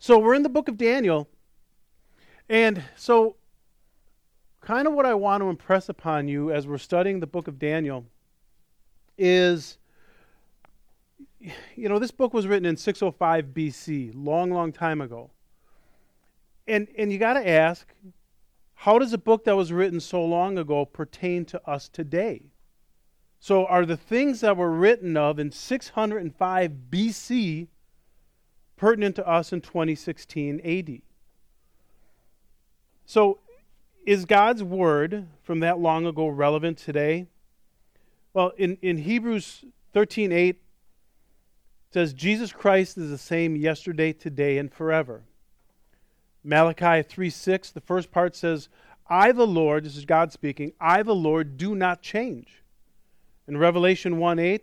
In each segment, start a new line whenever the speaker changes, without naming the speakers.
So we're in the book of Daniel, and so kind of what I want to impress upon you as we're studying the book of Daniel is, this book was written in 605 BC, long time ago. And you got to ask, how does a book that was written so long ago pertain to us today? So are the things that were written of in 605 BC pertinent to us in 2016 AD? So is God's word from that long ago relevant today? Well, in Hebrews 13:8, it says, Jesus Christ is the same yesterday, today, and forever. Malachi 3:6, the first part says, I the Lord, this is God speaking, I the Lord do not change. In Revelation 1:8,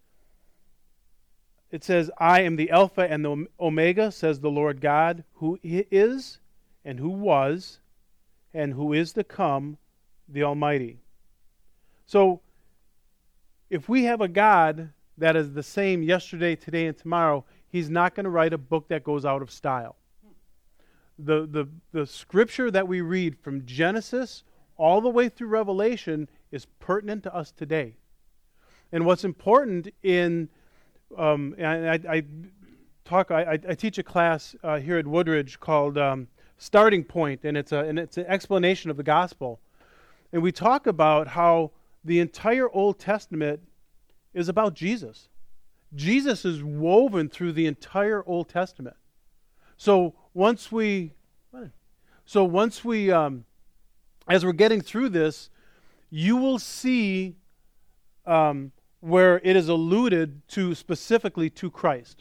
it says, I am the Alpha and the Omega, says the Lord God, who is and who was and who is to come, the Almighty. So, if we have a God that is the same yesterday, today, and tomorrow, He's not going to write a book that goes out of style. The scripture that we read from Genesis all the way through Revelation is pertinent to us today. And what's important in, I teach a class here at Woodridge called Starting Point, and it's an explanation of the gospel. And we talk about how the entire Old Testament is about Jesus. Jesus is woven through the entire Old Testament. So once we, as we're getting through this, you will see where it is alluded to specifically to Christ.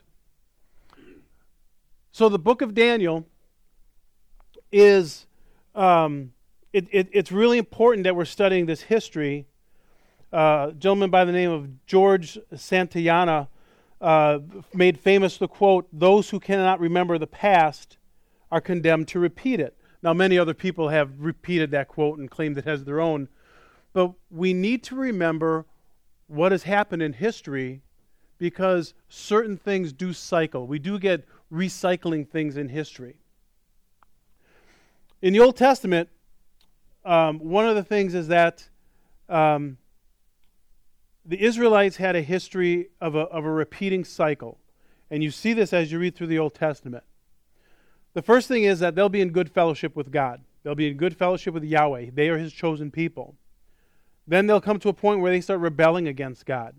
So the book of Daniel is, it's really important that we're studying this history. A gentleman by the name of George Santayana made famous the quote, those who cannot remember the past are condemned to repeat it. Now, many other people have repeated that quote and claimed it as their own, but we need to remember what has happened in history because certain things do cycle. We do get recycling things in history. In the Old Testament, one of the things is that the Israelites had a history of a repeating cycle. And you see this as you read through the Old Testament. The first thing is that they'll be in good fellowship with God. They'll be in good fellowship with Yahweh. They are His chosen people. Then they'll come to a point where they start rebelling against God.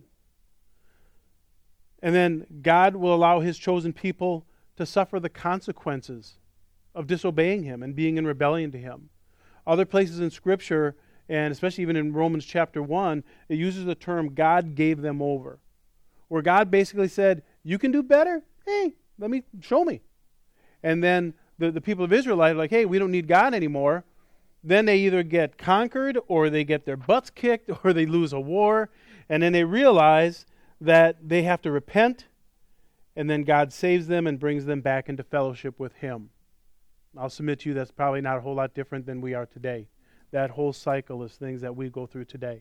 And then God will allow His chosen people to suffer the consequences of disobeying Him and being in rebellion to Him. Other places in Scripture, and especially even in Romans chapter 1, it uses the term God gave them over. Where God basically said, you can do better? Hey, show me. And then the people of Israel are like, hey, we don't need God anymore. Then they either get conquered or they get their butts kicked or they lose a war. And then they realize that they have to repent. And then God saves them and brings them back into fellowship with Him. I'll submit to you that's probably not a whole lot different than we are today. That whole cycle is things that we go through today.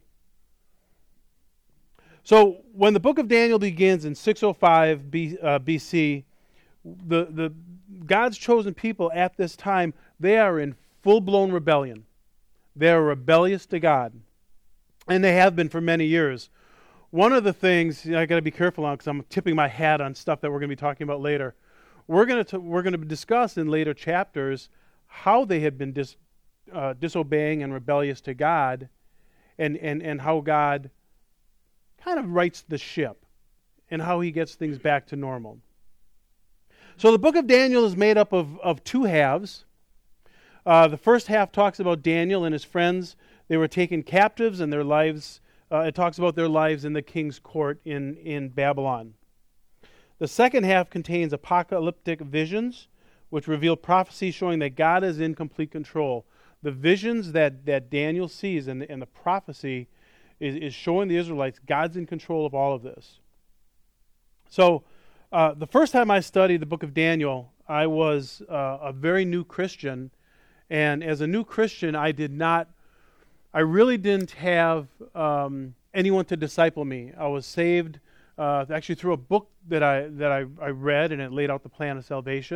So when the book of Daniel begins in 605 BC, the God's chosen people at this time, they are in full-blown rebellion. They are rebellious to God. And they have been for many years. One of the things I got to be careful on because I'm tipping my hat on stuff that we're going to be talking about later. We're going to discuss in later chapters how they had been disobeying and rebellious to God, and how God kind of rights the ship and how He gets things back to normal. So the book of Daniel is made up of two halves. The first half talks about Daniel and his friends. They were taken captives and their lives, it talks about their lives in the king's court in Babylon. The second half contains apocalyptic visions, which reveal prophecy showing that God is in complete control. The visions that Daniel sees and the prophecy is showing the Israelites God's in control of all of this. So the first time I studied the book of Daniel, I was a very new Christian. And as a new Christian, I really didn't have anyone to disciple me. I was saved actually through a book that I read, and it laid out the plan of salvation.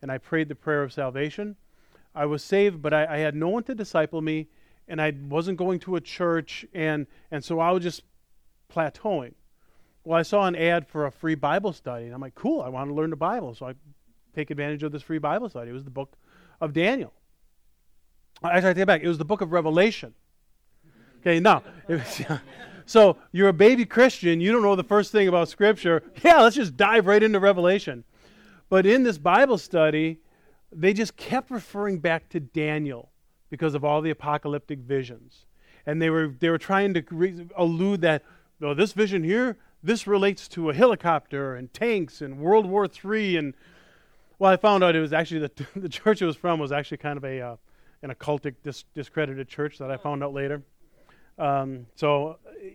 and I prayed the prayer of salvation. I was saved, but I had no one to disciple me, and I wasn't going to a church, and so I was just plateauing. Well, I saw an ad for a free Bible study, and I'm like, cool, I want to learn the Bible, so I take advantage of this free Bible study. It was the book of Daniel. Actually, I take it back. It was the book of Revelation. Okay, now, so you're a baby Christian, you don't know the first thing about Scripture. Yeah, let's just dive right into Revelation. But in this Bible study, they just kept referring back to Daniel because of all the apocalyptic visions. And they were trying to allude that, no, this vision here, this relates to a helicopter and tanks and World War III. And, well, I found out it was actually, the church it was from was actually kind of an occultic, discredited church that I found out later. So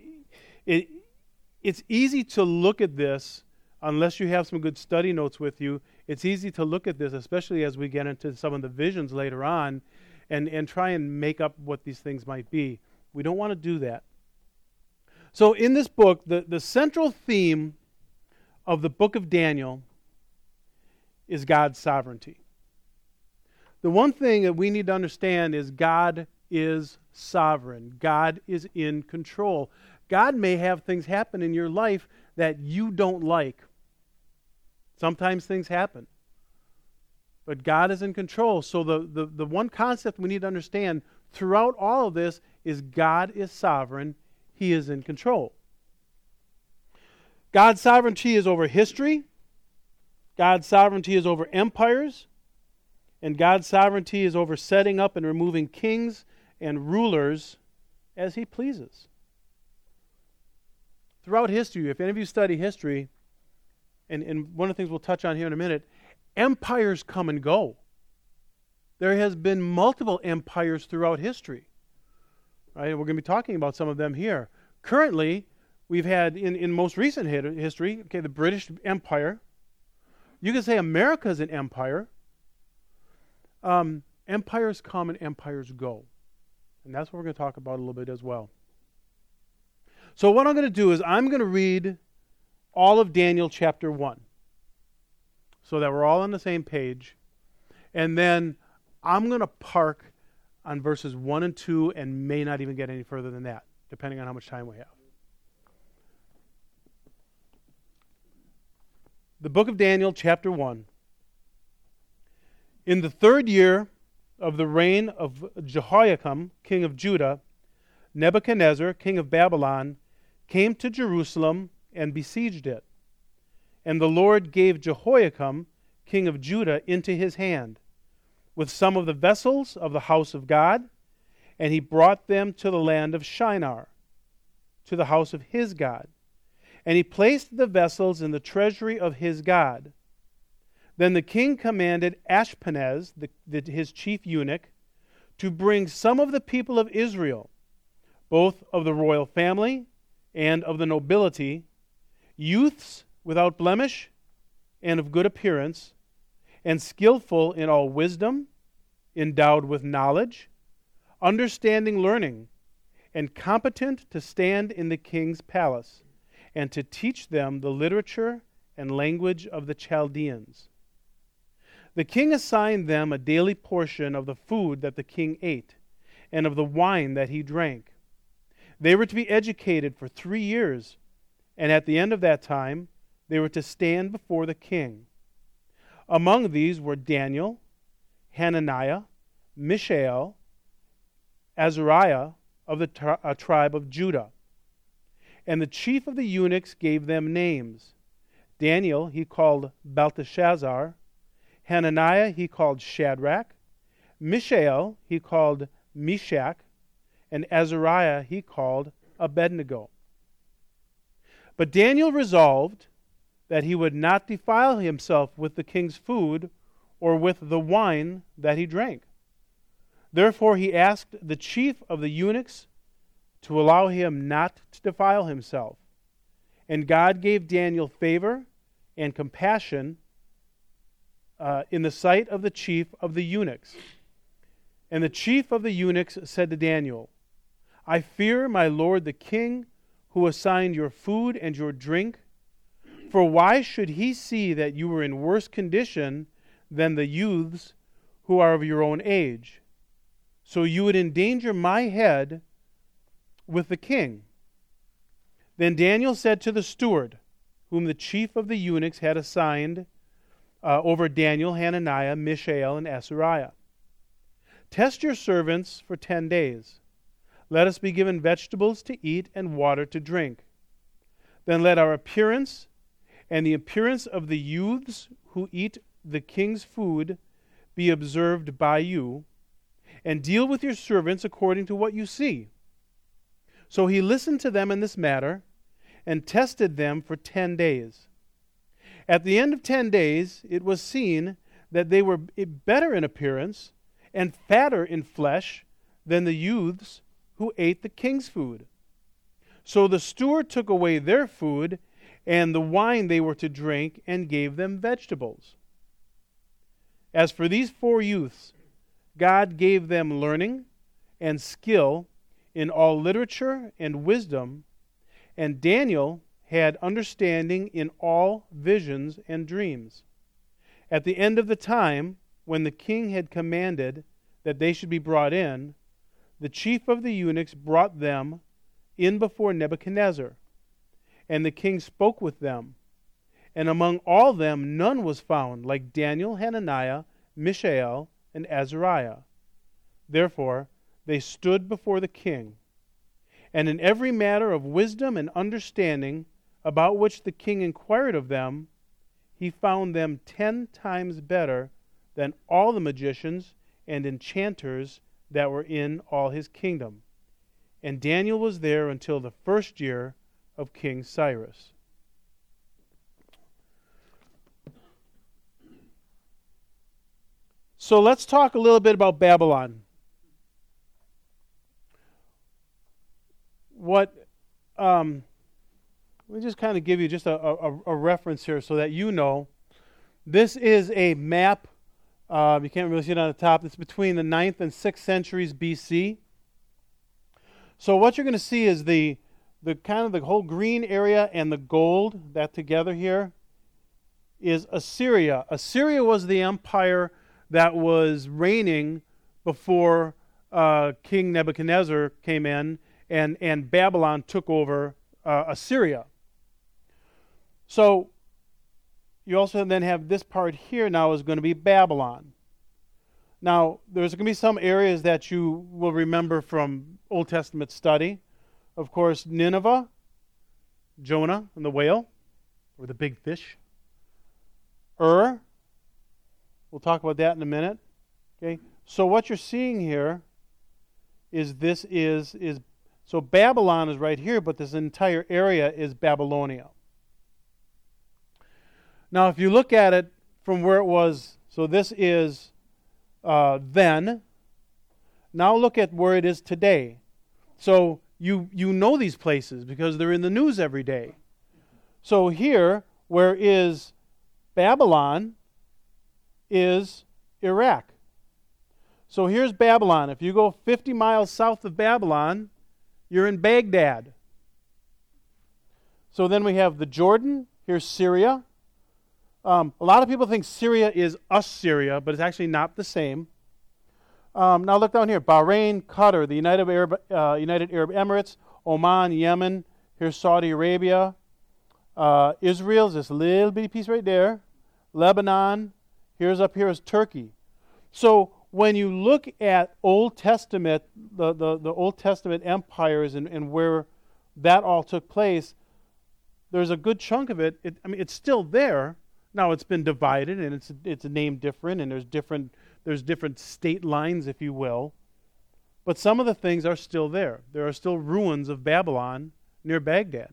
it's easy to look at this, unless you have some good study notes with you. It's easy to look at this, especially as we get into some of the visions later on, and try and make up what these things might be. We don't want to do that. So in this book, the central theme of the book of Daniel is God's sovereignty. The one thing that we need to understand is God is sovereign. God is in control. God may have things happen in your life that you don't like. Sometimes things happen. But God is in control. So the one concept we need to understand throughout all of this is God is sovereign. He is in control. God's sovereignty is over history. God's sovereignty is over empires. And God's sovereignty is over setting up and removing kings and rulers as He pleases. Throughout history, if any of you study history, and one of the things we'll touch on here in a minute, empires come and go. There has been multiple empires throughout history. Right? We're going to be talking about some of them here. Currently, we've had, in most recent history, the British Empire. You can say America is an empire. Empires come and empires go. And that's what we're going to talk about a little bit as well. So what I'm going to do is I'm going to read all of Daniel chapter 1 so that we're all on the same page. And then I'm going to park on verses 1 and 2 and may not even get any further than that, depending on how much time we have. The book of Daniel chapter 1. In the 3rd year of the reign of Jehoiakim, king of Judah, Nebuchadnezzar, king of Babylon, came to Jerusalem and besieged it. And the Lord gave Jehoiakim, king of Judah, into his hand, with some of the vessels of the house of God, and he brought them to the land of Shinar, to the house of his God. And he placed the vessels in the treasury of his God. Then the king commanded Ashpenaz, his chief eunuch, to bring some of the people of Israel, both of the royal family and of the nobility, youths without blemish and of good appearance, and skillful in all wisdom, endowed with knowledge, understanding learning, and competent to stand in the king's palace, and to teach them the literature and language of the Chaldeans. The king assigned them a daily portion of the food that the king ate, and of the wine that he drank. They were to be educated for 3 years, and at the end of that time, they were to stand before the king. Among these were Daniel, Hananiah, Mishael, Azariah of the tribe of Judah. And the chief of the eunuchs gave them names. Daniel he called Belteshazzar, Hananiah he called Shadrach, Mishael he called Meshach, and Azariah he called Abednego. But Daniel resolved that he would not defile himself with the king's food or with the wine that he drank. Therefore he asked the chief of the eunuchs to allow him not to defile himself. And God gave Daniel favor and compassion in the sight of the chief of the eunuchs. And the chief of the eunuchs said to Daniel, I fear my lord the king, who assigned your food and your drink. For why should he see that you were in worse condition than the youths who are of your own age. So you would endanger my head with the king. Then Daniel said to the steward, whom the chief of the eunuchs had assigned over Daniel, Hananiah, Mishael, and Azariah, test your servants for 10 days. Let us be given vegetables to eat and water to drink. Then let our appearance and the appearance of the youths who eat the king's food be observed by you, and deal with your servants according to what you see. So he listened to them in this matter, and tested them for 10 days. At the end of 10 days, it was seen that they were better in appearance and fatter in flesh than the youths who ate the king's food. So the steward took away their food and the wine they were to drink, and gave them vegetables. As for these 4 youths, God gave them learning and skill in all literature and wisdom, and Daniel had understanding in all visions and dreams. At the end of the time, when the king had commanded that they should be brought in, the chief of the eunuchs brought them in before Nebuchadnezzar, and the king spoke with them. And among all them none was found like Daniel, Hananiah, Mishael, and Azariah. Therefore they stood before the king. And in every matter of wisdom and understanding about which the king inquired of them, he found them 10 times better than all the magicians and enchanters that were in all his kingdom. And Daniel was there until the 1st year of King Cyrus. So let's talk a little bit about Babylon. Let me just kind of give you just a reference here so that you know. This is a map. You can't really see it on the top. It's between the 9th and 6th centuries BC. So what you're going to see is the kind of the whole green area and the gold, that together here, is Assyria. Assyria was the empire that was reigning before King Nebuchadnezzar came in, and Babylon took over Assyria. So you also then have this part here now is going to be Babylon. Now, there's going to be some areas that you will remember from Old Testament study. Of course, Nineveh, Jonah and the whale, or the big fish. We'll talk about that in a minute. Okay. So what you're seeing here is so Babylon is right here, but this entire area is Babylonia. Now, if you look at it from where it was, so this is then. Now look at where it is today. So you know these places because they're in the news every day. So here, where is Babylon, is Iraq. So here's Babylon. If you go 50 miles south of Babylon, you're in Baghdad. So then we have the Jordan. Here's Syria. A lot of people think Syria is Assyria, but it's actually not the same. Now look down here. Bahrain, Qatar, the United Arab Emirates, Oman, Yemen. Here's Saudi Arabia. Israel's this little bitty piece right there. Lebanon. Up here is Turkey. So when you look at Old Testament, the Old Testament empires and where that all took place, there's a good chunk of it. It's still there. Now it's been divided and it's named different, and there's different state lines, if you will. But some of the things are still there. There are still ruins of Babylon near Baghdad.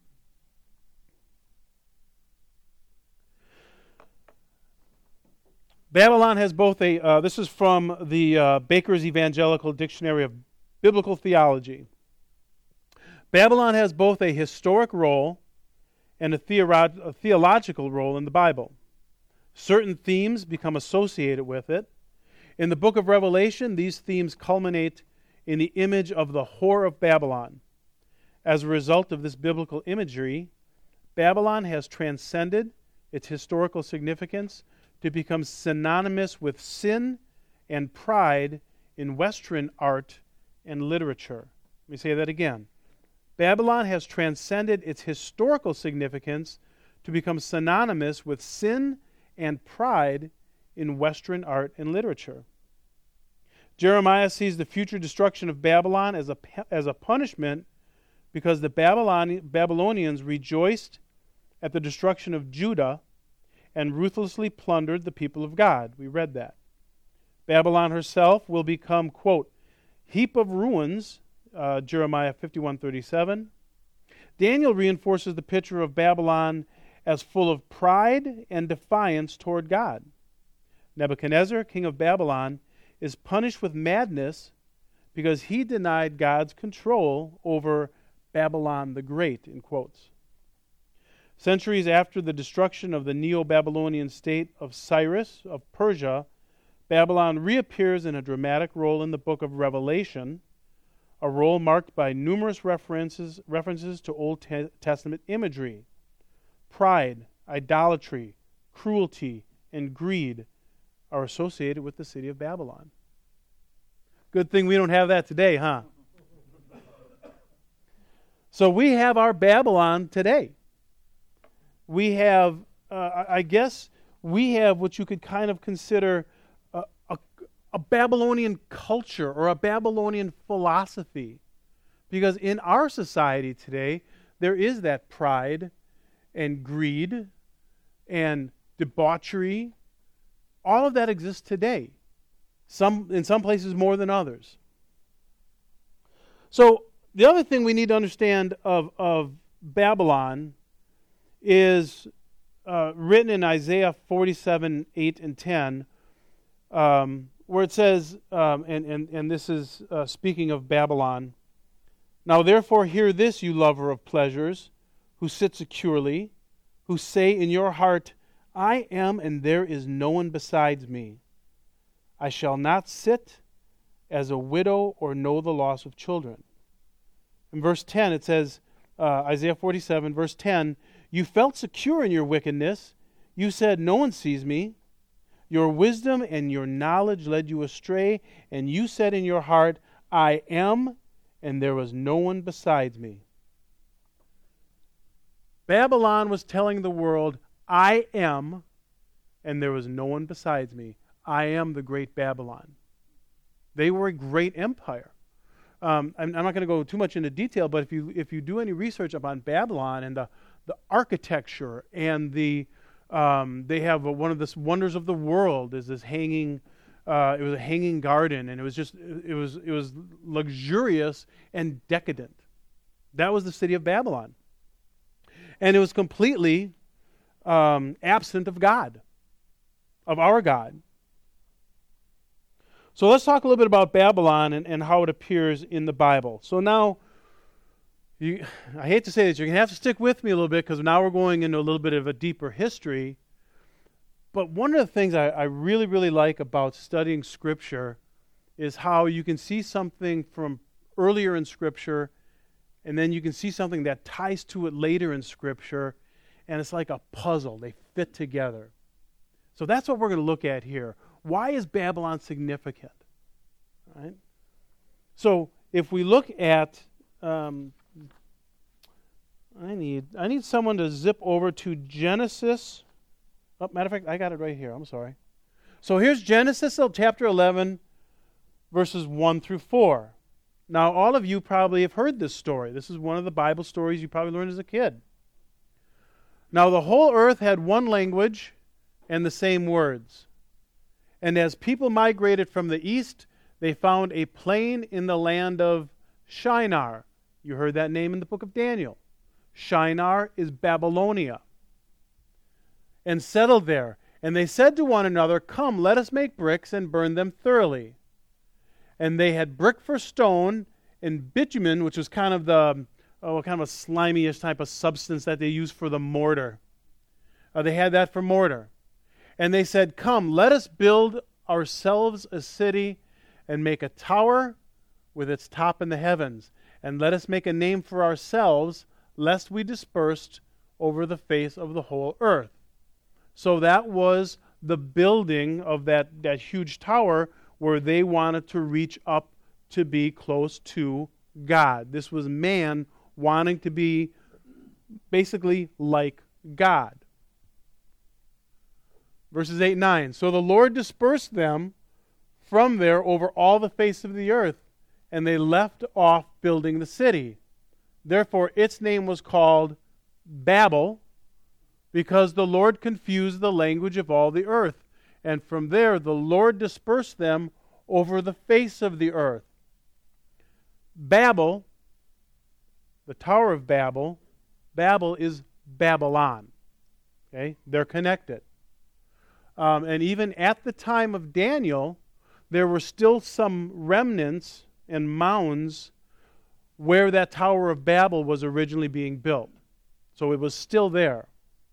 Babylon has both this is from the Baker's Evangelical Dictionary of Biblical Theology. Babylon has both a historic role and a theological role in the Bible. Certain themes become associated with it. In the book of Revelation, these themes culminate in the image of the whore of Babylon. As a result of this biblical imagery, Babylon has transcended its historical significance to become synonymous with sin and pride in Western art and literature. Let me say that again. Babylon has transcended its historical significance to become synonymous with sin and pride in Western art and literature. Jeremiah sees the future destruction of Babylon as a punishment because the Babylonians rejoiced at the destruction of Judah and ruthlessly plundered the people of God. We read that. Babylon herself will become, quote, heap of ruins, Jeremiah 51:37. Daniel reinforces the picture of Babylon as full of pride and defiance toward God. Nebuchadnezzar, king of Babylon, is punished with madness because he denied God's control over Babylon the Great, in quotes. Centuries after the destruction of the Neo-Babylonian state of Cyrus of Persia, Babylon reappears in a dramatic role in the book of Revelation, a role marked by numerous references to Old Testament imagery. Pride, idolatry, cruelty, and greed are associated with the city of Babylon. Good thing we don't have that today, huh? So we have our Babylon today. We have, I guess, we have what you could kind of consider a Babylonian culture or a Babylonian philosophy. Because in our society today, there is that pride and greed and debauchery. All of that exists today. In some places more than others. So the other thing we need to understand of Babylon is written in Isaiah 47:8 and 10, where it says, and this is speaking of Babylon, "Now therefore hear this, you lover of pleasures, who sit securely, who say in your heart, I am and there is no one besides me. I shall not sit as a widow or know the loss of children." In verse 10 it says, Isaiah 47, verse 10, "You felt secure in your wickedness. You said, no one sees me. Your wisdom and your knowledge led you astray, and you said in your heart, I am, and there was no one besides me." Babylon was telling the world, I am, and there was no one besides me. I am the great Babylon. They were a great empire. I'm not going to go too much into detail, but if you do any research upon Babylon and the architecture and they have one of the wonders of the world is this hanging. It was a hanging garden, and it was luxurious and decadent. That was the city of Babylon, and it was completely absent of God, of our God. So let's talk a little bit about Babylon and how it appears in the Bible. So now, I hate to say this, you're going to have to stick with me a little bit because now we're going into a little bit of a deeper history. But one of the things I really, really like about studying Scripture is how you can see something from earlier in Scripture, and then you can see something that ties to it later in Scripture, and it's like a puzzle. They fit together. So that's what we're going to look at here. Why is Babylon significant? Right? So if we look at, I need someone to zip over to Genesis. Oh, matter of fact, I got it right here. I'm sorry. So here's Genesis chapter 11, verses 1 through 4. Now, all of you probably have heard this story. This is one of the Bible stories you probably learned as a kid. Now, the whole earth had one language and the same words. And as people migrated from the east, they found a plain in the land of Shinar. You heard that name in the book of Daniel. Shinar is Babylonia. And settled there. And they said to one another, "Come, let us make bricks and burn them thoroughly." And they had brick for stone and bitumen, which was kind of a slimy-ish type of substance that they used for the mortar. They had that for mortar. And they said, "Come, let us build ourselves a city and make a tower with its top in the heavens. And let us make a name for ourselves, lest we dispersed over the face of the whole earth." So that was the building of that huge tower where they wanted to reach up to be close to God. This was man wanting to be basically like God. Verses 8 and 9. So the Lord dispersed them from there over all the face of the earth, and they left off building the city. Therefore its name was called Babel, because the Lord confused the language of all the earth. And from there the Lord dispersed them over the face of the earth. Babel, the Tower of Babel, Babel is Babylon. Okay? They're connected. And even at the time of Daniel, there were still some remnants and mounds where that Tower of Babel was originally being built. So it was still there.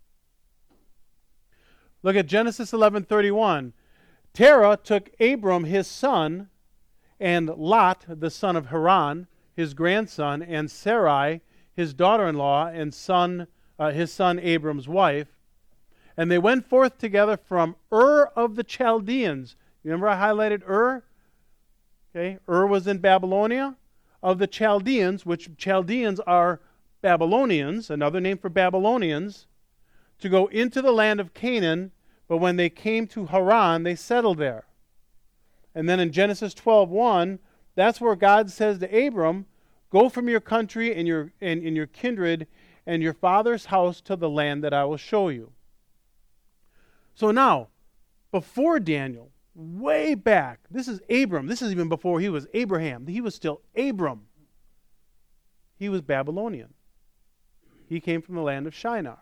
Look at Genesis 11:31. Terah took Abram his son, and Lot the son of Haran, his grandson, and Sarai his daughter-in-law, and his son Abram's wife. And they went forth together from Ur of the Chaldeans. You remember I highlighted Ur? Okay, Ur was in Babylonia. Of the Chaldeans, which Chaldeans are Babylonians, another name for Babylonians, to go into the land of Canaan, but when they came to Haran, they settled there. And then in Genesis 12:1, that's where God says to Abram, go from your country and your kindred and your father's house to the land that I will show you. So now, before Daniel, way back, this is Abram. This is even before he was Abraham. He was still Abram. He was Babylonian. He came from the land of Shinar.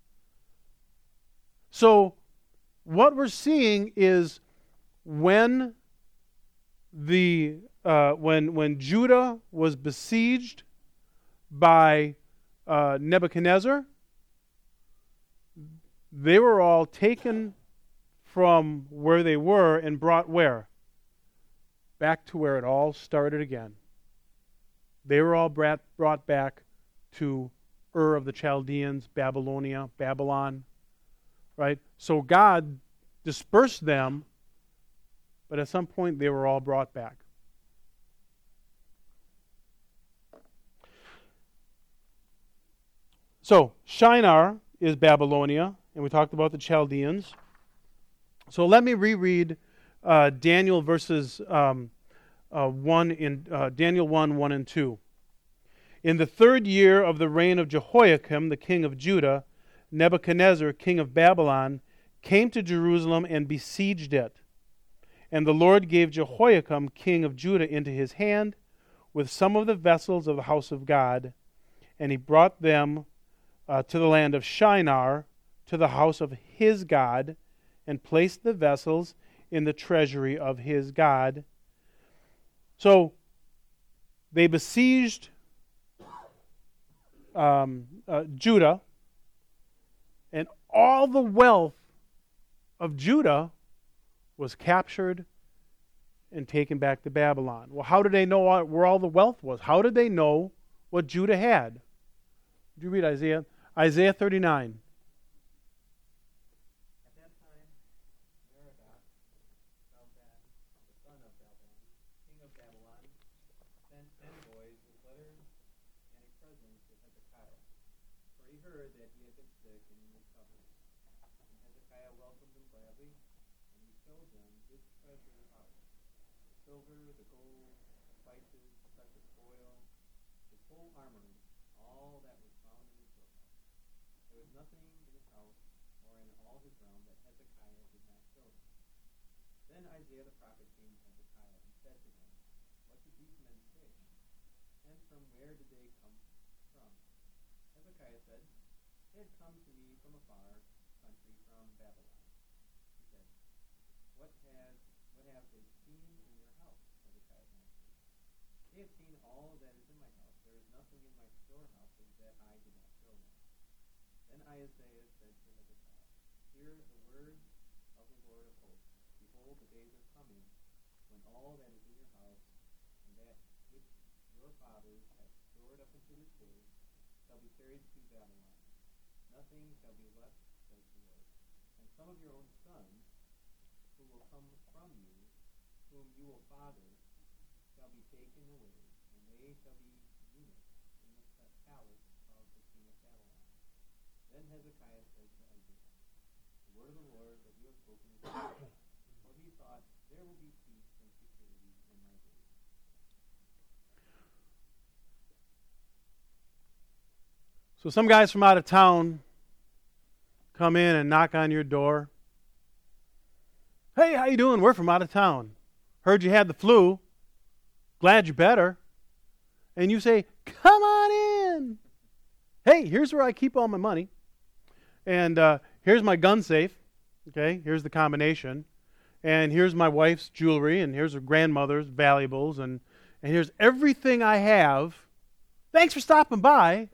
So what we're seeing is when Judah was besieged by Nebuchadnezzar, they were all taken from where they were and brought where? Back to where it all started again. They were all brought back to Ur of the Chaldeans, Babylonia, Babylon, right? So God dispersed them, but at some point they were all brought back. So Shinar is Babylonia, and we talked about the Chaldeans. So let me reread Daniel verses 1 in Daniel 1 and 2. In the 3rd year of the reign of Jehoiakim, the king of Judah, Nebuchadnezzar, king of Babylon, came to Jerusalem and besieged it. And the Lord gave Jehoiakim, king of Judah, into his hand with some of the vessels of the house of God, and he brought them to the land of Shinar, to the house of his God, and placed the vessels in the treasury of his God. So they besieged Judah, and all the wealth of Judah was captured and taken back to Babylon. Well, how did they know where all the wealth was? How did they know what Judah had? Did you read Isaiah? Isaiah 39.
At that time, Merodach, Baladan, the son of Baladan, king of Babylon, sent envoys with letters and a present to Hezekiah, for he heard that he had been sick and recovered. And Hezekiah welcomed him gladly, and he showed them his treasure house, the silver, the gold, the spices, the precious oil, his whole armory, all that was found in his storehouse. There was nothing in his house or in all his realm that Hezekiah did not show them. Then Isaiah the prophet came to Hezekiah and said to him, what did these men say? And from where did they come from? Hezekiah said, they had come to me from a far country, from Babylon. He said, what have they seen in your house? Hezekiah answered, they have seen all that is in my house. There is nothing in my storehouses that I did not show them. Then Isaiah said to Hezekiah, hear the word of the Lord of hosts. Behold, the days are coming, when all that is in your house, and that which your fathers have stored up unto this day, shall be carried to Babylon. Nothing shall be left, says the Lord. And some of your own sons will come from you, whom you will father, shall be taken away, and they shall be eunuchs in the palace of the king of Babylon. Then Hezekiah said to Isaiah, the word of the Lord that you have spoken is true. For he thought, there will be peace and security in my days.
So some guys from out of town come in and knock on your door. Hey, how you doing? We're from out of town. Heard you had the flu. Glad you're better. And you say, come on in. Hey, here's where I keep all my money. And here's my gun safe. Okay, here's the combination. And here's my wife's jewelry. And here's her grandmother's valuables. And here's everything I have. Thanks for stopping by.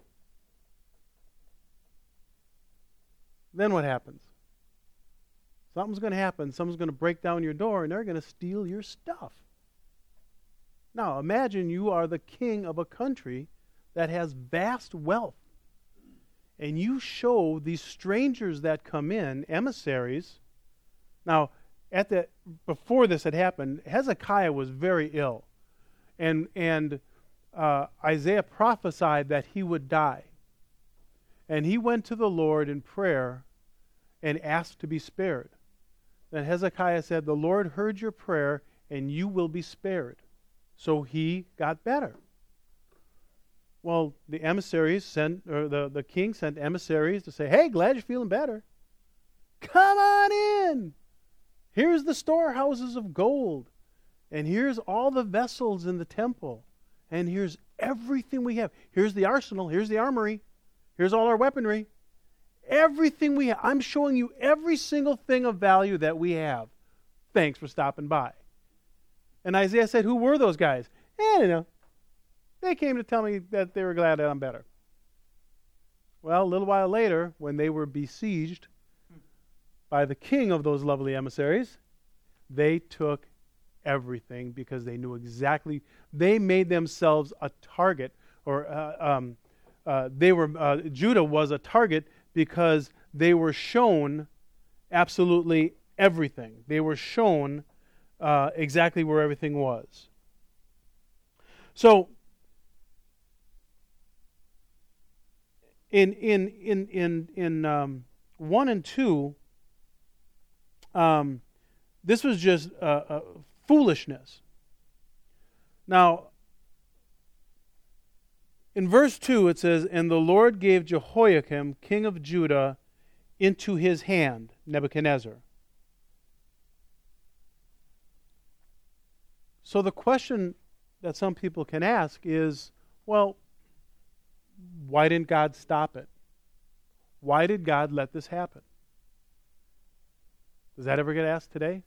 Then what happens? Something's going to happen. Someone's going to break down your door and they're going to steal your stuff. Now, imagine you are the king of a country that has vast wealth. And you show these strangers that come in, emissaries. Now, before this had happened, Hezekiah was very ill. And Isaiah prophesied that he would die. And he went to the Lord in prayer and asked to be spared. Then Hezekiah said, the Lord heard your prayer and you will be spared. So he got better. Well, the king sent emissaries to say, hey, glad you're feeling better. Come on in. Here's the storehouses of gold. And here's all the vessels in the temple. And here's everything we have. Here's the arsenal. Here's the armory. Here's all our weaponry. Everything we have. I'm showing you every single thing of value that we have. Thanks for stopping by. And Isaiah said, who were those guys? I don't know. They came to tell me that they were glad that I'm better. Well, a little while later, when they were besieged by the king of those lovely emissaries, they took everything because they knew exactly. They made themselves a target, or Judah was a target because they were shown absolutely everything. They were shown exactly where everything was. So in 1 and 2, this was just foolishness. Now, in verse 2 it says, and the Lord gave Jehoiakim, king of Judah, into his hand, Nebuchadnezzar. So the question that some people can ask is, well, why didn't God stop it? Why did God let this happen? Does that ever get asked today?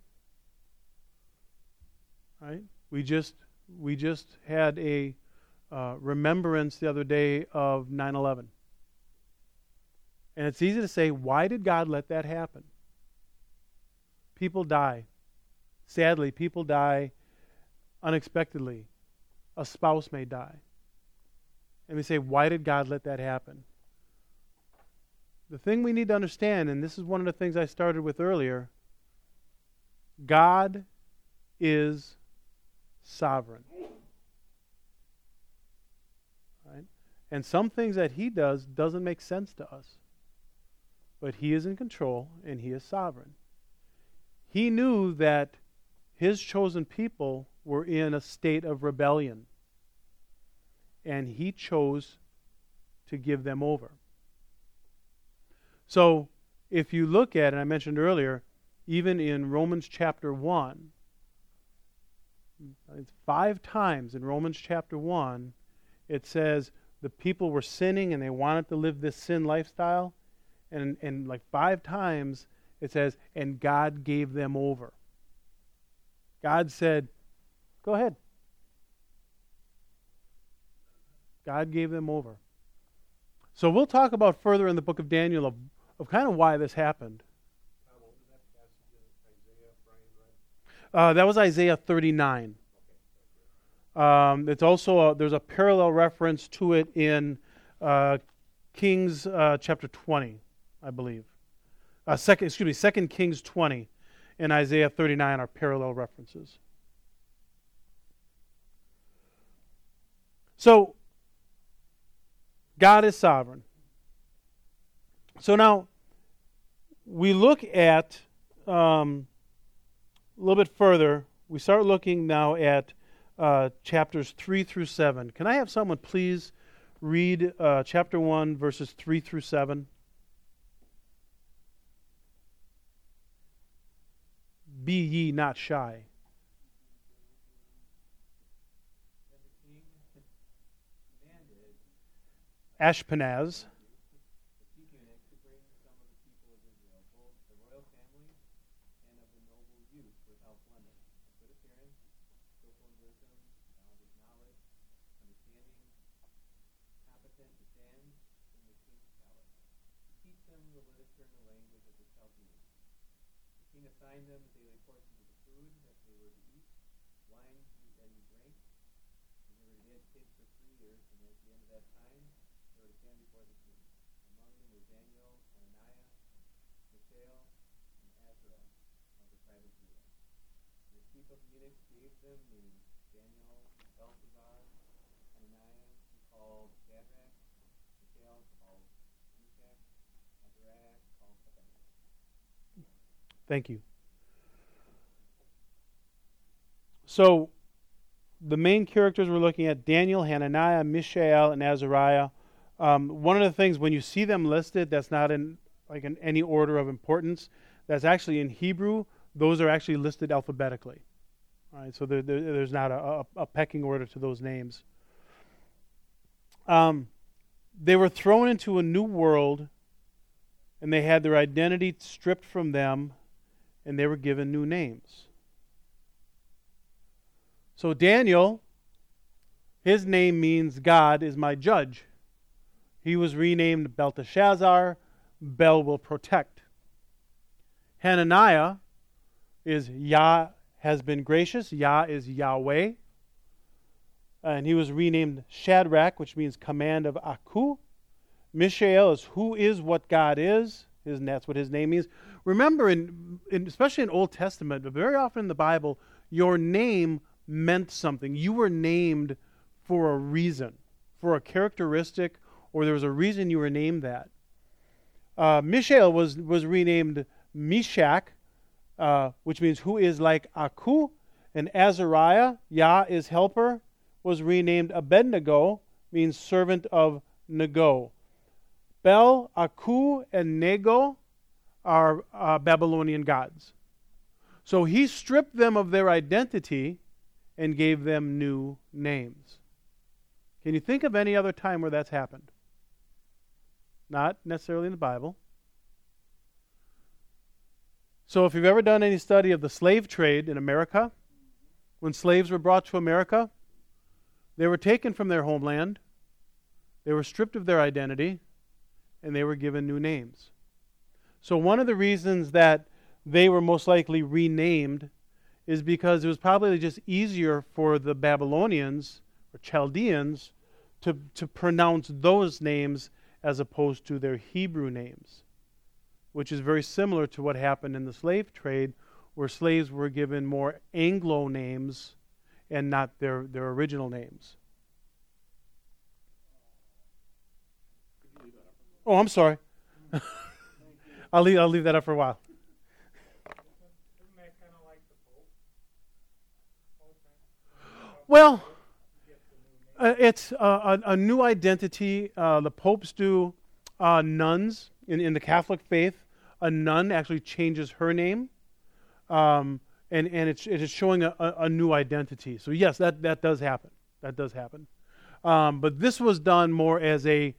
Right? We just had a remembrance the other day of 9/11. And it's easy to say, why did God let that happen? People die. Sadly, people die unexpectedly. A spouse may die. And we say, why did God let that happen? The thing we need to understand, and this is one of the things I started with earlier, God is sovereign. Right? And some things that he does doesn't make sense to us. But he is in control and he is sovereign. He knew that his chosen people were in a state of rebellion. And he chose to give them over. So, if you look at, and I mentioned earlier, even in Romans chapter 1, it's 5 times in Romans chapter 1, it says the people were sinning and they wanted to live this sin lifestyle. And like 5 times it says, and God gave them over. God said, go ahead. God gave them over. So we'll talk about further in the book of Daniel of kind of why this happened.
What was that passage in Isaiah Brian read?
That was Isaiah 39. It's also there's a parallel reference to it in Kings chapter 20, I believe. 2 Kings 20. and Isaiah 39 are parallel references. So, God is sovereign. So now, we look at, a little bit further, we start looking now at chapters 3 through 7. Can I have someone please read chapter 1, verses 3 through 7? Be ye not shy.
Then the king commanded
Ashpenaz.
the chief eunuch to bring some of the people of Israel, both the royal family and of the noble youth without blemish, of good appearance, skillful in wisdom, bound with knowledge, understanding, competent to stand in the king's palace, to teach them the literature and the language of the Chaldeans. The king assigned them the daily portions of the food that they were to eat, wine that you drank, and they were to get kids for 3 years, and at the end of that time, they were to stand before the king. Among them were Daniel, Hananiah, Mishael, and Azariah of the tribe of Judah. And the chief of the eunuchs gave them names: Daniel, Belshazzar, Hananiah, who called Shadrach, Mishael, called Meshach, Azariah, called Abednego.
Thank you. So, the main characters we're looking at, Daniel, Hananiah, Mishael, and Azariah. One of the things, when you see them listed, that's not in any order of importance. That's actually in Hebrew. Those are actually listed alphabetically. All right, so there's not a pecking order to those names. They were thrown into a new world, and they had their identity stripped from them, and they were given new names. So Daniel, his name means God is my judge. He was renamed Belteshazzar. Bel will protect. Hananiah is Yah has been gracious. Yah is Yahweh. And he was renamed Shadrach, which means command of Aku. Mishael is who is what God is. And that's what his name means. Remember, especially in Old Testament, but very often in the Bible, your name meant something. You were named for a reason, for a characteristic, or there was a reason you were named that. Mishael was renamed Meshach, which means who is like Aku, and Azariah, Yah is helper, was renamed Abednego, means servant of Nego. Bel, Aku, and Nego are Babylonian gods. So he stripped them of their identity and gave them new names. Can you think of any other time where that's happened? Not necessarily in the Bible. So if you've ever done any study of the slave trade in America, when slaves were brought to America, they were taken from their homeland, they were stripped of their identity, and they were given new names. So one of the reasons that they were most likely renamed is because it was probably just easier for the Babylonians or Chaldeans to pronounce those names as opposed to their Hebrew names, which is very similar to what happened in the slave trade, where slaves were given more Anglo names and not their original names. Oh, I'm sorry. I'll leave that up for a while.
Isn't that kind of like the Pope?
Well, it's a new identity. The popes do. Nuns in the Catholic faith, a nun actually changes her name, and it is showing a new identity. So yes, that does happen. That does happen. But this was done more as a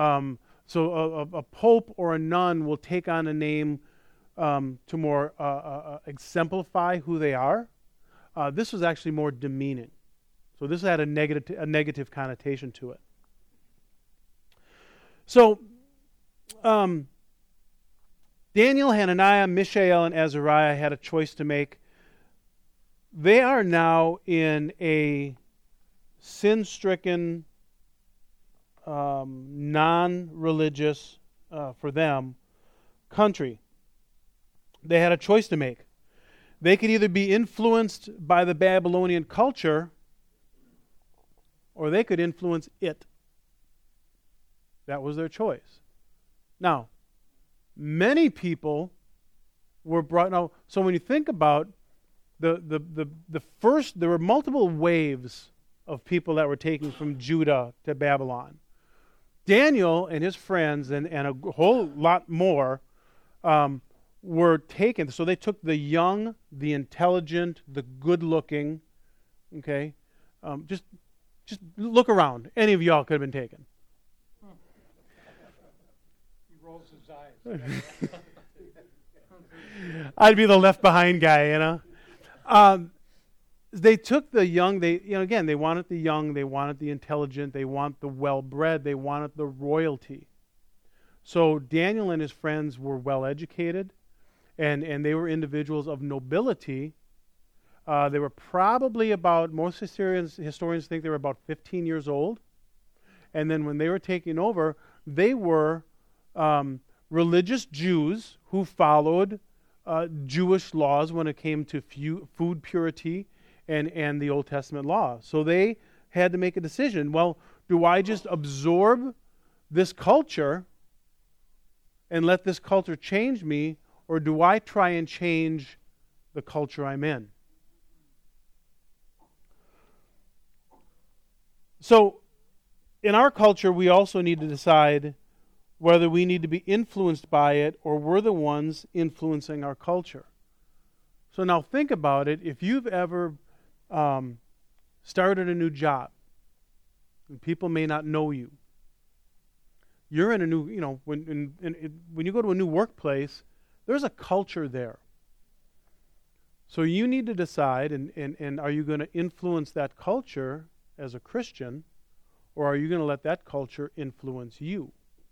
pope or a nun will take on a name to more exemplify who they are. This was actually more demeaning. So this had a negative connotation to it. So Daniel, Hananiah, Mishael, and Azariah had a choice to make. They are now in a sin-stricken, non-religious, for them, country. They had a choice to make. They could either be influenced by the Babylonian culture, or they could influence it. That was their choice. Now, many people were brought. Now, so when you think about the first, there were multiple waves of people that were taken from Judah to Babylon. Daniel and his friends and a whole lot more were taken. So they took the young, the intelligent, the good-looking. Okay, just look around. Any of y'all could have been taken.
He rolls his eyes.
I'd be the left behind guy, you know. They took the young. Again, they wanted the young. They wanted the intelligent. They want the well-bred. They wanted the royalty. So Daniel and his friends were well-educated, and they were individuals of nobility. They were probably about, most historians think they were about 15 years old. And then when they were taking over, they were religious Jews who followed Jewish laws when it came to food purity and the Old Testament law. So they had to make a decision. Well, do I just absorb this culture and let this culture change me, or do I try and change the culture I'm in? So, in our culture, we also need to decide whether we need to be influenced by it or we're the ones influencing our culture. So now think about it. If you've ever started a new job, and people may not know you, you're in a new, when you go to a new workplace, there's a culture there. So you need to decide, and are you going to influence that culture as a Christian, or are you going to let that culture influence you?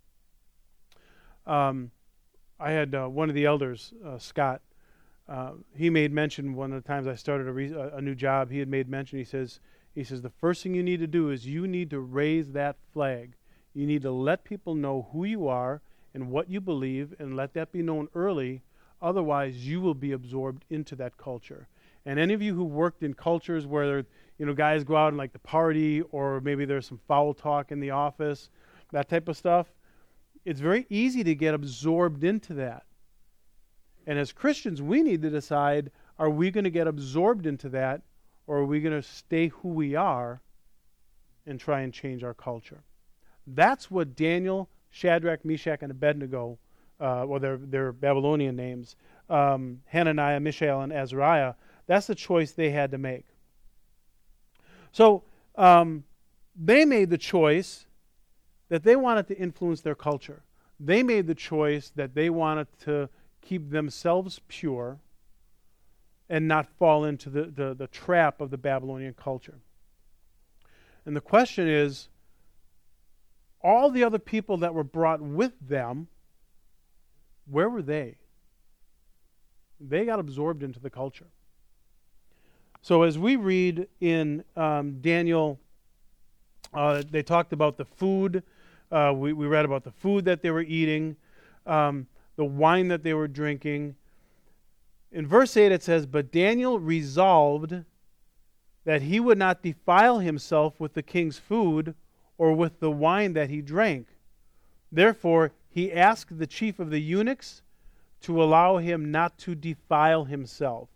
I had one of the elders, Scott, he made mention one of the times I started a new job. He had made mention, he says, the first thing you need to do is you need to raise that flag. You need to let people know who you are and what you believe, and let that be known early. Otherwise, you will be absorbed into that culture. And any of you who worked in cultures where guys go out and like to party, or maybe there's some foul talk in the office, that type of stuff, it's very easy to get absorbed into that. And as Christians, we need to decide, are we going to get absorbed into that, or are we going to stay who we are and try and change our culture? That's what Daniel, Shadrach, Meshach, and Abednego, their Babylonian names, Hananiah, Mishael, and Azariah, that's the choice they had to make. So they made the choice that they wanted to influence their culture. They made the choice that they wanted to keep themselves pure and not fall into the trap of the Babylonian culture. And the question is, all the other people that were brought with them, where were they? They got absorbed into the culture. So as we read in Daniel, they talked about the food. We read about the food that they were eating, the wine that they were drinking. In verse 8 it says, "But Daniel resolved that he would not defile himself with the king's food or with the wine that he drank. Therefore he asked the chief of the eunuchs to allow him not to defile himself."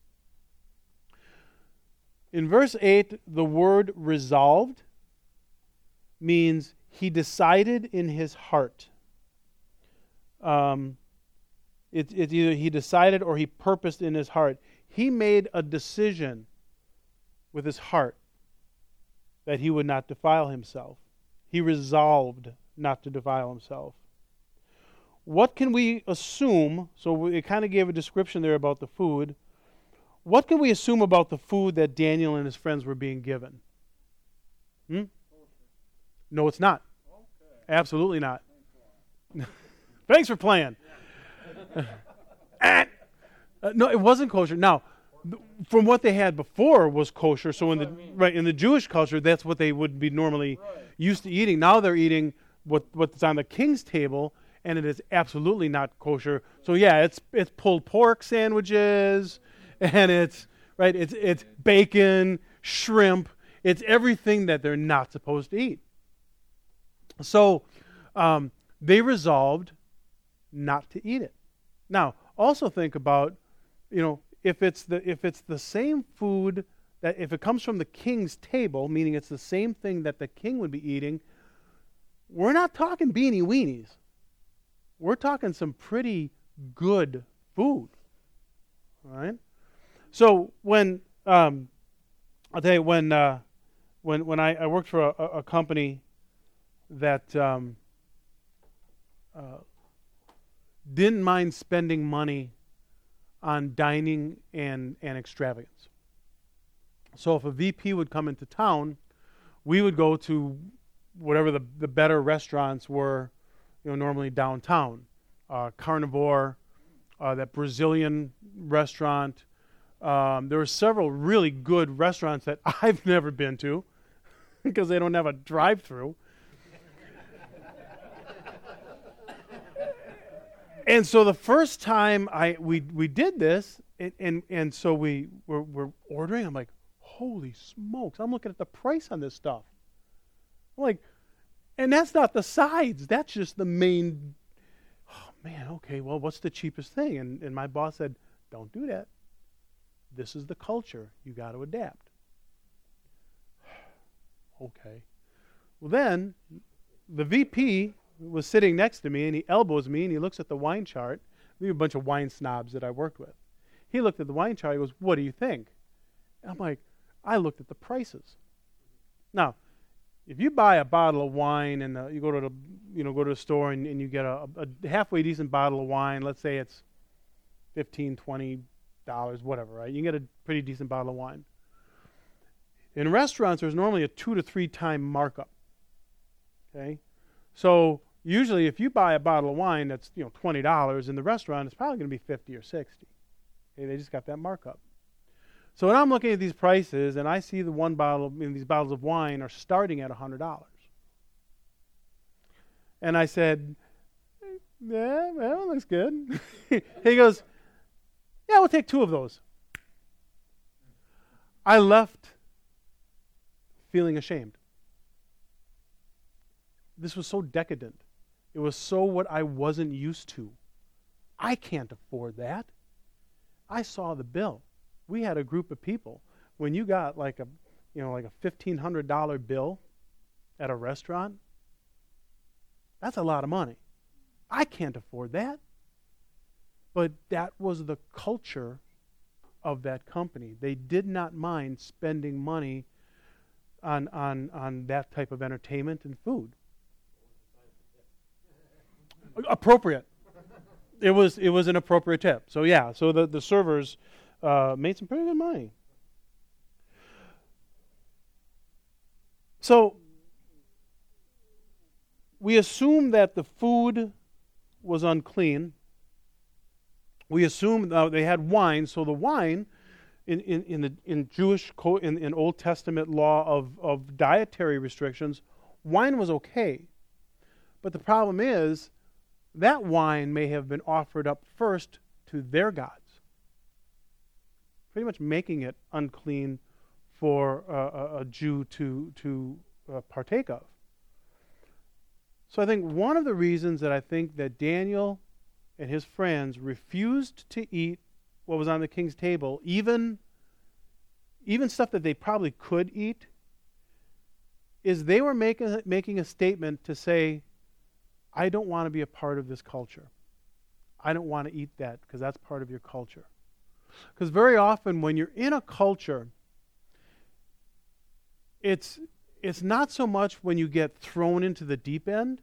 In verse 8, the word resolved means he decided in his heart. It's either he decided or he purposed in his heart. He made a decision with his heart that he would not defile himself. He resolved not to defile himself. What can we assume? So it kind of gave a description there about the food. What can we assume about the food that Daniel and his friends were being given? No, it's not.
Okay.
Absolutely not. Thanks for playing. No, it wasn't kosher. Now, from what they had before was kosher. So in the Jewish culture, that's what they would be normally used to eating. Now they're eating what's on the king's table, and it is absolutely not kosher. So yeah, it's pulled pork sandwiches and it's right. It's bacon, shrimp. It's everything that they're not supposed to eat. So they resolved not to eat it. Now, also think about, if it's the same food that if it comes from the king's table, meaning it's the same thing that the king would be eating, we're not talking beanie weenies. We're talking some pretty good food. All right? So when I'll tell you when I worked for a company that didn't mind spending money on dining and extravagance. So if a VP would come into town, we would go to whatever the better restaurants were, normally downtown. Carnivore, that Brazilian restaurant. There were several really good restaurants that I've never been to because they don't have a drive-through. And so the first time we did this, and so we're ordering, I'm like, holy smokes, I'm looking at the price on this stuff. I'm like, and that's not the sides, that's just the main. Oh man, okay, well, what's the cheapest thing? And my boss said, don't do that. This is the culture. You got to adapt. Okay. Well, then the VP was sitting next to me, and he elbows me, and he looks at the wine chart. We have a bunch of wine snobs that I worked with. He looked at the wine chart. He goes, what do you think? And I'm like, I looked at the prices. Now, if you buy a bottle of wine and you go to the store and you get a halfway decent bottle of wine, let's say it's $15, $20, whatever, right? You can get a pretty decent bottle of wine. In restaurants, there's normally a 2 to 3 time markup. Okay? So usually if you buy a bottle of wine that's $20 in the restaurant, it's probably going to be $50 or $60. Okay? They just got that markup. So when I'm looking at these prices and I see these bottles of wine are starting at $100. And I said, yeah, well, looks good. He goes, yeah, we'll take 2 of those. I left feeling ashamed. This was so decadent. It was so what I wasn't used to. I can't afford that. I saw the bill. We had a group of people. When you got like a $1,500 bill at a restaurant, that's a lot of money. I can't afford that. But that was the culture of that company. They did not mind spending money on that type of entertainment and food. Appropriate. It was an appropriate tip. So yeah, so the servers made some pretty good money. So we assume that the food was unclean. We assume they had wine. So the wine in Jewish in Old Testament law of dietary restrictions, wine was okay. But the problem is that wine may have been offered up first to their gods, pretty much making it unclean for a Jew to partake of. So I think one of the reasons that I think that Daniel and his friends refused to eat what was on the king's table, even stuff that they probably could eat, is they were making a statement to say, I don't want to be a part of this culture. I don't want to eat that because that's part of your culture. Because very often when you're in a culture, it's not so much when you get thrown into the deep end.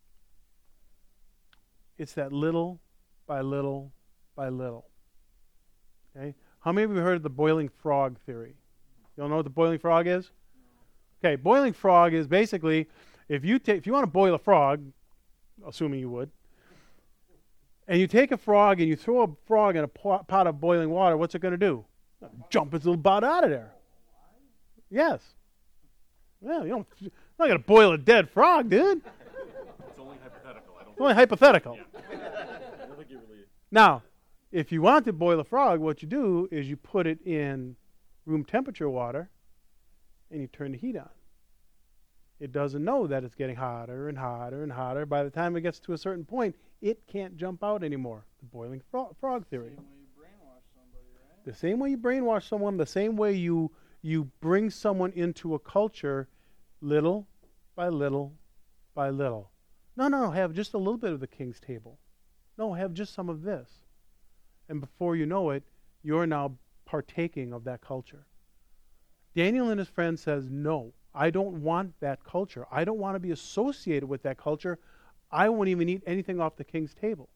It's that little by little by little. Okay? How many of you have heard of the boiling frog theory? You all know what the boiling frog is? Okay, boiling frog is basically if you want to boil a frog, assuming you would, and you take a frog and you throw a frog in a pot of boiling water, what's it going to do? Jump its little butt out of there. Yes. Well, you're not going to boil a dead frog, dude.
It's only hypothetical.
It's only hypothetical.
Yeah. I don't think you really...
Now, If you want to boil a frog, what you do is you put it in room temperature water and you turn the heat on. It doesn't know that it's getting hotter and hotter and hotter. By the time it gets to a certain point, it can't jump out anymore. The boiling frog theory.
Same way you brainwash somebody, right?
The same way you brainwash someone, the same way you bring someone into a culture little by little by little. No, have just a little bit of the king's table. No, have just some of this. And before you know it, you're now partaking of that culture. Daniel and his friend says, no, I don't want that culture. I don't want to be associated with that culture. I won't even eat anything off the king's table.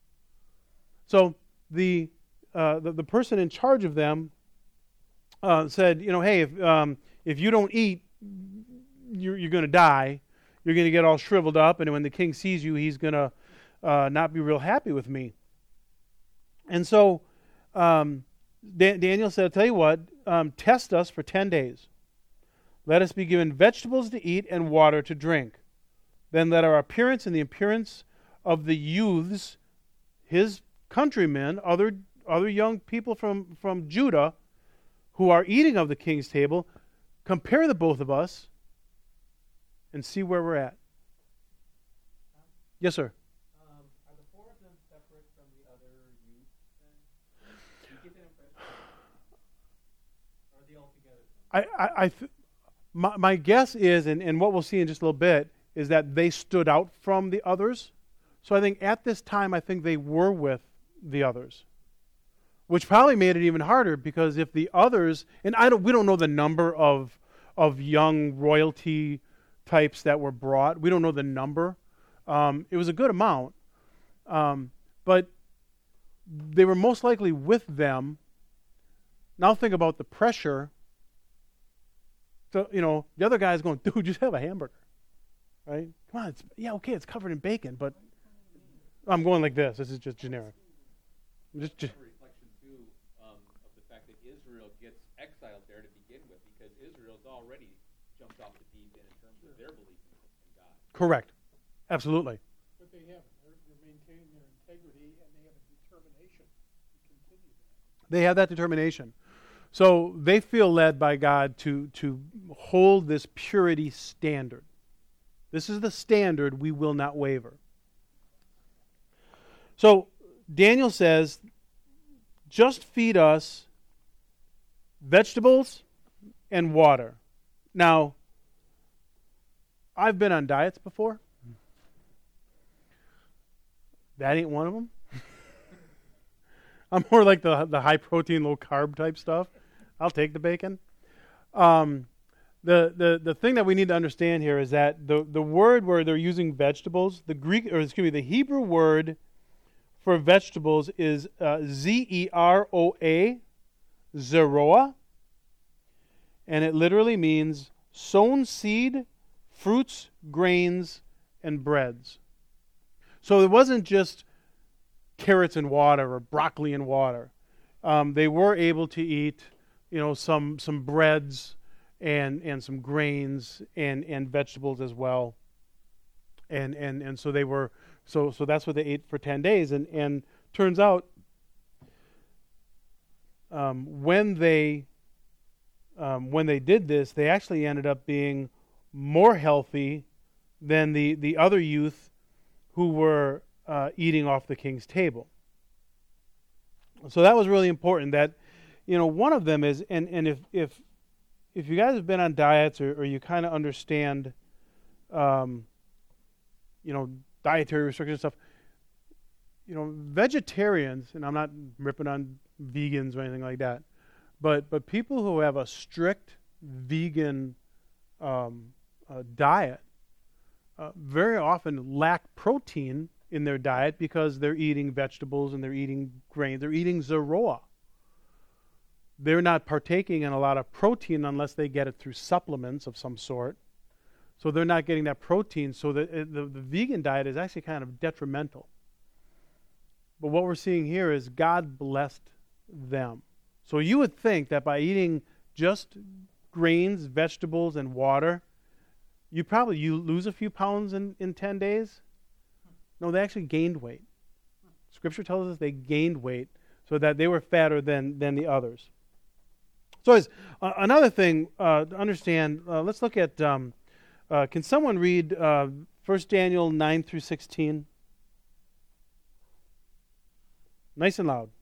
So the person in charge of them said, hey, if you don't eat, you're going to die. You're going to get all shriveled up, and when the king sees you, he's going to not be real happy with me. And so Daniel said, I'll tell you what, test us for 10 days. Let us be given vegetables to eat and water to drink. Then let our appearance and the appearance of the youths, his countrymen, other young people from Judah who are eating of the king's table, compare the both of us and see where we're at. Yes, sir.
Are the four of them separate from the other youth then? Do you get that impression? Or are they all together?
My guess is, and what we'll see in just a little bit, is that they stood out from the others. So I think at this time, I think they were with the others, which probably made it even harder, because if the others, and we don't know the number of young royalty types that were brought. We don't know the number. It was a good amount, but they were most likely with them. Now think about the pressure. So, the other guy's going, dude, just have a hamburger, right? Come on, it's covered in bacon, but I'm going like this. This is just generic. Just
a reflection too of the fact that Israel gets exiled there to begin with, because Israel's already jumped off the deep end in terms of their belief in God.
Correct. Absolutely.
But they haven't. They're maintaining their integrity, and they have a determination to continue that.
They have that determination. So they feel led by God to hold this purity standard. This is the standard, we will not waver. So Daniel says, just feed us vegetables and water. Now, I've been on diets before. That ain't one of them. I'm more like the high protein, low carb type stuff. I'll take the bacon. The thing that we need to understand here is that the word where they're using vegetables, the Hebrew word for vegetables is zeroa, zeroa, and it literally means sown seed, fruits, grains, and breads. So it wasn't just carrots and water or broccoli and water. They were able to eat, some breads and some grains and vegetables as well. And so they were so that's what they ate for 10 days. And turns out when they did this, they actually ended up being more healthy than the other youth who were eating off the king's table. So that was really important. That one of them is, and if you guys have been on diets or you kind of understand, dietary restrictions and stuff, vegetarians, and I'm not ripping on vegans or anything like that, but people who have a strict vegan diet very often lack protein in their diet because they're eating vegetables and they're eating grain. They're eating zeroa. They're not partaking in a lot of protein unless they get it through supplements of some sort. So they're not getting that protein. So the vegan diet is actually kind of detrimental. But what we're seeing here is God blessed them. So you would think that by eating just grains, vegetables, and water, you lose a few pounds in 10 days. No, they actually gained weight. Scripture tells us they gained weight so that they were fatter than the others. So as another thing to understand, let's look at, can someone read 1 Daniel 9 through 16? Nice and loud.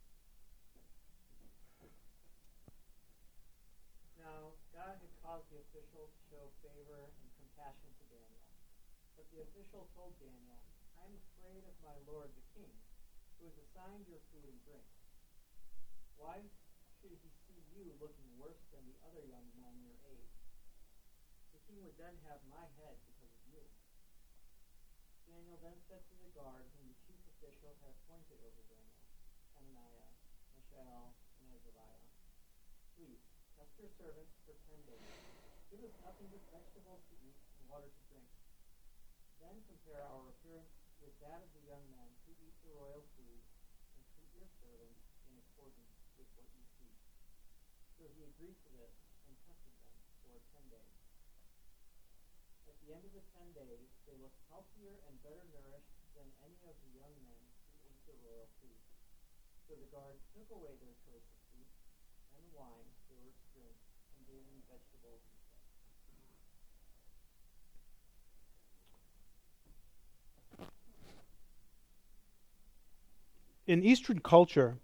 Now God had caused the official to show favor and compassion to Daniel. But the official told Daniel, I am afraid of my lord the king, who has assigned your food and drink. Why should he see you looking worse than the other young men your age? The king would then have my head because of you. Daniel then said to the guard whom the chief official had appointed over Daniel, Hananiah, Mishael, and Azariah, please, test your servants for 10 days. Give us nothing but vegetables to eat and water to drink. Then compare our appearance with that of the young men who eat the royal food, and treat your servants in accordance with what you see. So he agreed to this and tested them for 10 days. At the end of the 10 days, they looked healthier and better nourished than any of the young men who ate the royal food. So the guard took away their choicest meat and the wine they were to drink, and gave them vegetables instead.
In Eastern culture,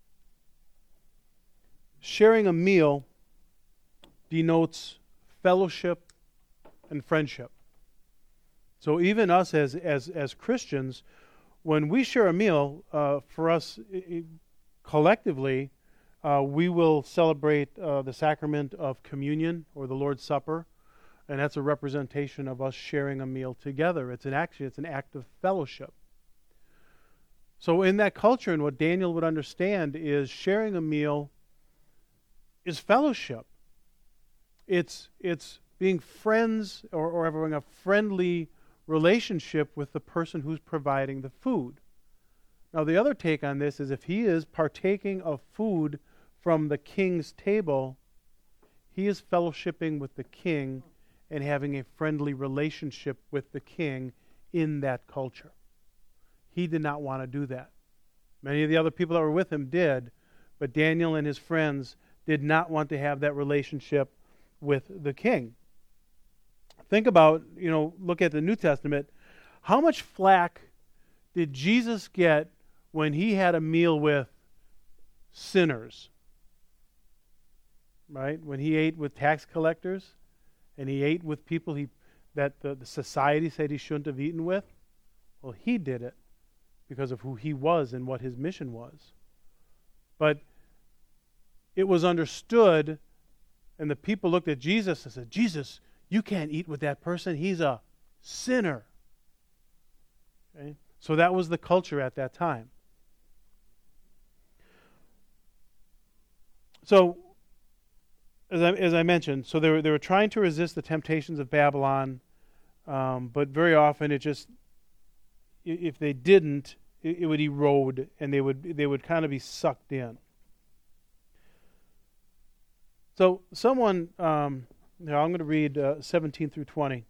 sharing a meal denotes fellowship and friendship. So even us as Christians, when we share a meal, for us collectively, we will celebrate the sacrament of communion or the Lord's Supper, and that's a representation of us sharing a meal together. It's an act of fellowship. So in that culture, and what Daniel would understand is sharing a meal is fellowship. It's being friends or having a friendly relationship with the person who's providing the food. Now the other take on this is if he is partaking of food from the king's table, he is fellowshipping with the king and having a friendly relationship with the king in that culture. He did not want to do that. Many of the other people that were with him did, but Daniel and his friends did not want to have that relationship with the king. Think about, look at the New Testament. How much flack did Jesus get when he had a meal with sinners? Right? When he ate with tax collectors and he ate with people that the society said he shouldn't have eaten with? Well, he did it because of who he was and what his mission was. But it was understood, and the people looked at Jesus and said, Jesus, you can't eat with that person. He's a sinner. Okay? So that was the culture at that time. So, as I mentioned, so they were trying to resist the temptations of Babylon, but very often if they didn't, it would erode, and they would kind of be sucked in. So someone, I'm going to read 17 through 20.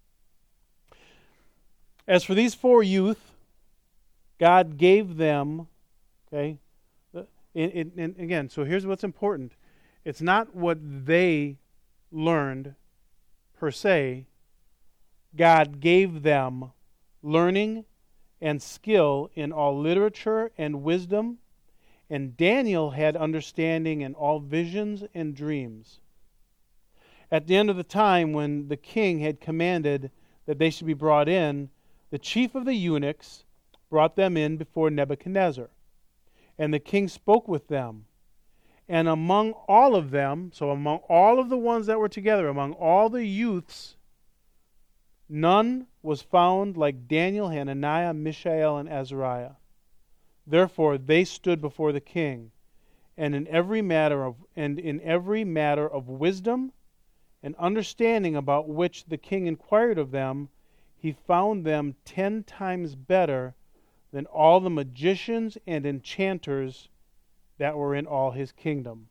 As for these 4 youth, God gave them, okay, and again, so here's what's important. It's not what they learned per se. God gave them learning and skill in all literature and wisdom, and Daniel had understanding in all visions and dreams. At the end of the time, when the king had commanded that they should be brought in, the chief of the eunuchs brought them in before Nebuchadnezzar. And the king spoke with them. And among all of them, so among all of the ones that were together, among all the youths, none was found like Daniel, Hananiah, Mishael, and Azariah. Therefore they stood before the king, and in every matter of wisdom and understanding about which the king inquired of them, he found them 10 times better than all the magicians and enchanters that were in all his kingdom.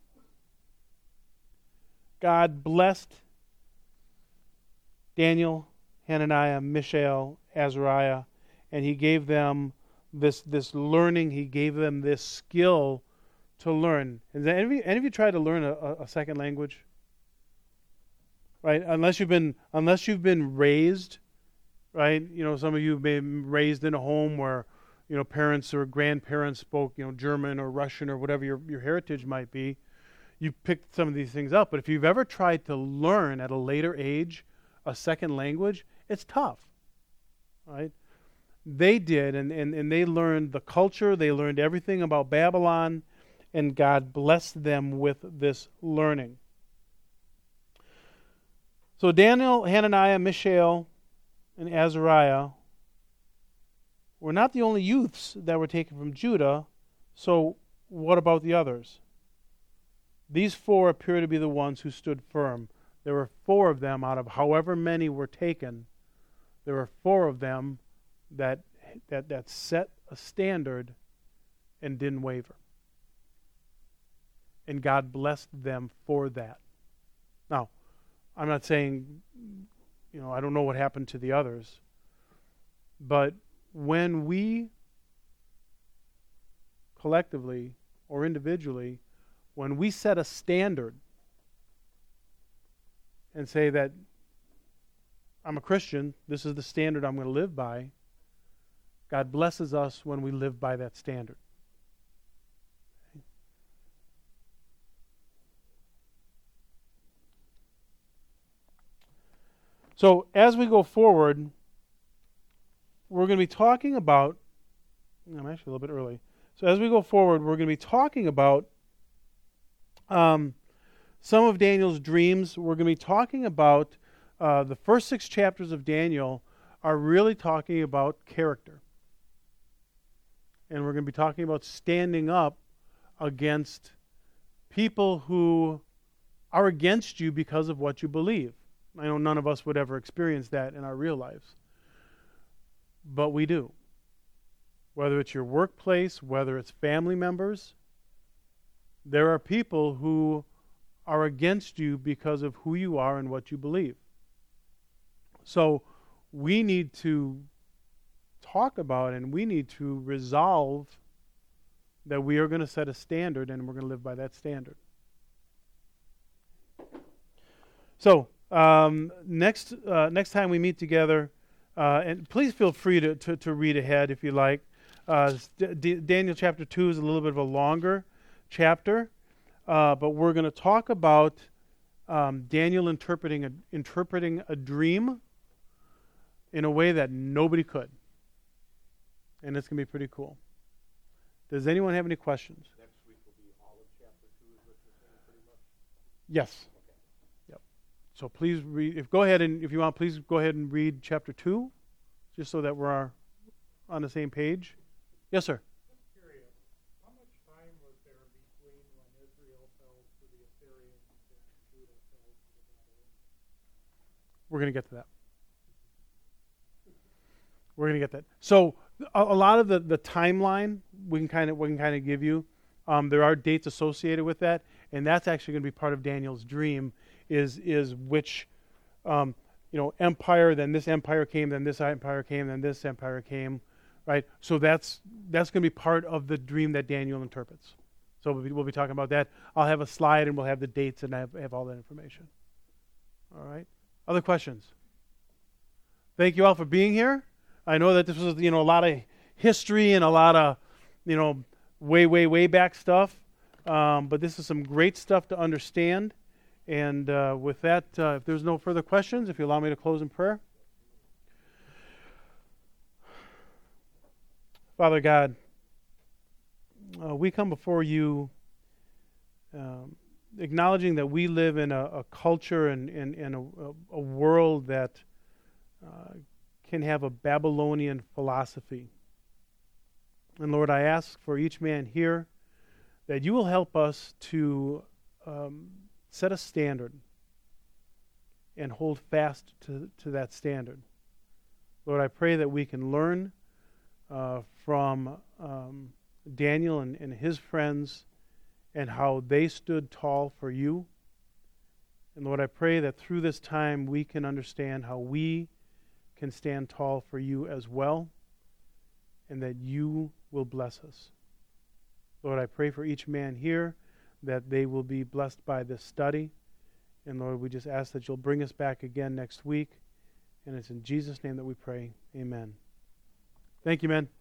God blessed Daniel, Hananiah, Mishael, Azariah, and he gave them this learning. He gave them this skill to learn. Has any of you tried to learn a second language? Right? Unless you've been raised, right? You know, some of you have been raised in a home where, you know, parents or grandparents spoke, you know, German or Russian or whatever your heritage might be. You picked some of these things up. But if you've ever tried to learn at a later age a second language, it's tough, right? They did, and they learned the culture. They learned everything about Babylon, and God blessed them with this learning. So Daniel, Hananiah, Mishael, and Azariah were not the only youths that were taken from Judah. So what about the others? These four appear to be the ones who stood firm. There were four of them out of however many were taken. There were four of them that set a standard and didn't waver. And God blessed them for that. Now, I'm not saying, you know, I don't know what happened to the others. But when we collectively or individually, when we set a standard and say that I'm a Christian, this is the standard I'm going to live by, God blesses us when we live by that standard. So as we go forward, we're going to be talking about, I'm actually a little bit early. So as we go forward, we're going to be talking about some of Daniel's dreams. We're going to be talking about the first 6 chapters of Daniel are really talking about character. And we're going to be talking about standing up against people who are against you because of what you believe. I know none of us would ever experience that in our real lives. But we do. Whether it's your workplace, whether it's family members, there are people who are against you because of who you are and what you believe. So we need to talk about and we need to resolve that we are going to set a standard and we're going to live by that standard. So next time we meet together, and please feel free to read ahead if you like. Daniel chapter 2 is a little bit of a longer chapter, but we're going to talk about Daniel interpreting a dream in a way that nobody could. And it's going to be pretty cool. Does anyone have any questions?
Next week will be all of chapter 2, is what you're saying, pretty much?
Yes. Yep. So please read. If you want, please go ahead and read chapter 2, just so that we're on the same page. Yes, sir.
Just curious, how much time was there between when Israel fell to the Assyrians and Judah fell to the Babylonians?
We're going to get to that. We're going to get that. So a lot of the timeline we can kind of give you. There are dates associated with that, and that's actually going to be part of Daniel's dream. Is which empire? Then this empire came. Then this empire came. Then this empire came. Right. So that's going to be part of the dream that Daniel interprets. So we'll be talking about that. I'll have a slide and we'll have the dates and have all that information. All right. Other questions? Thank you all for being here. I know that this was, a lot of history and a lot of, way back stuff. But this is some great stuff to understand. And with that, if there's no further questions, if you allow me to close in prayer. Father God, we come before you acknowledging that we live in a culture and a world that can have a Babylonian philosophy. And Lord, I ask for each man here that you will help us to set a standard and hold fast to that standard. Lord, I pray that we can learn from Daniel and his friends and how they stood tall for you. And Lord, I pray that through this time we can understand how we can stand tall for you as well. and that you will bless us. Lord, I pray for each man here that they will be blessed by this study. And Lord, we just ask that you'll bring us back again next week. And it's in Jesus' name that we pray. Amen. Thank you, men.